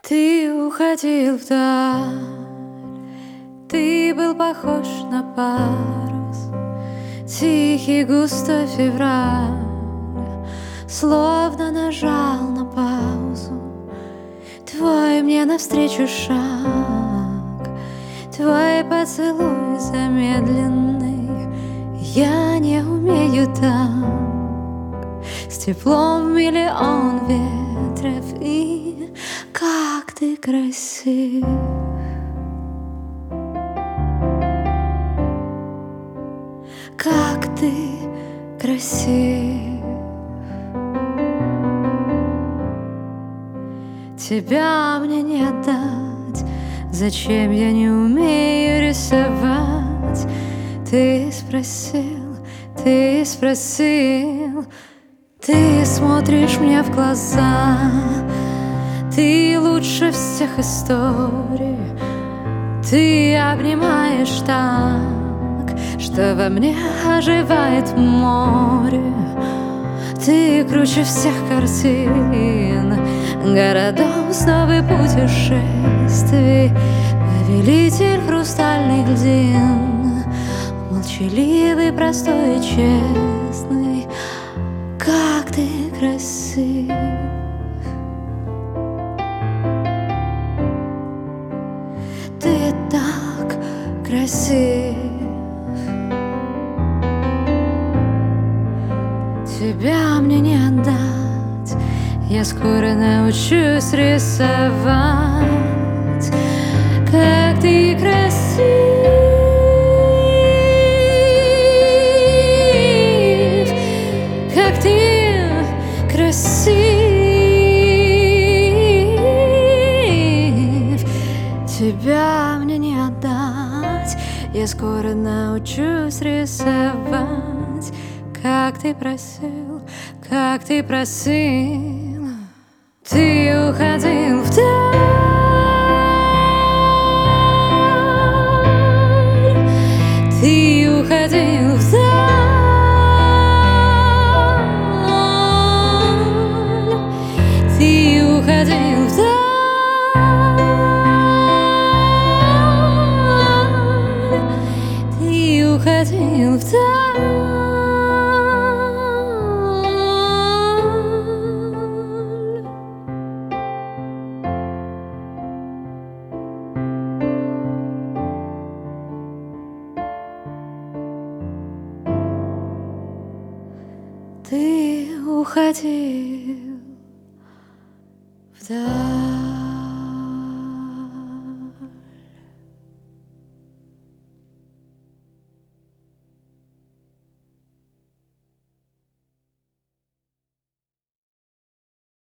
Ты уходил вдаль, ты был похож на парус, тихий густой февраль, словно нажал на паузу. Твой мне навстречу шаг, твой поцелуй замедленный. Я не умею так, с теплом миллион ветров. И как ты красив, как ты красив. Тебя мне не отдать, зачем я не умею рисовать. Ты спросил, ты спросил, ты смотришь мне в глаза. Ты лучше всех историй, ты обнимаешь так, что во мне оживает море. Ты круче всех картин, городов, снов и путешествий, повелитель хрустальных льдин, молчаливый, простой и честный. Как ты красив, ты так красив. Тебя мне не отдать, я скоро научусь рисовать. Как ты красив, как ты красив. Тебя мне не отдать, я скоро научусь рисовать. Как ты просил, как ты просил, ты уходил вдаль, ты уходил вдаль, ты уходил вдаль, ты уходил вдаль. Ты уходил вдаль.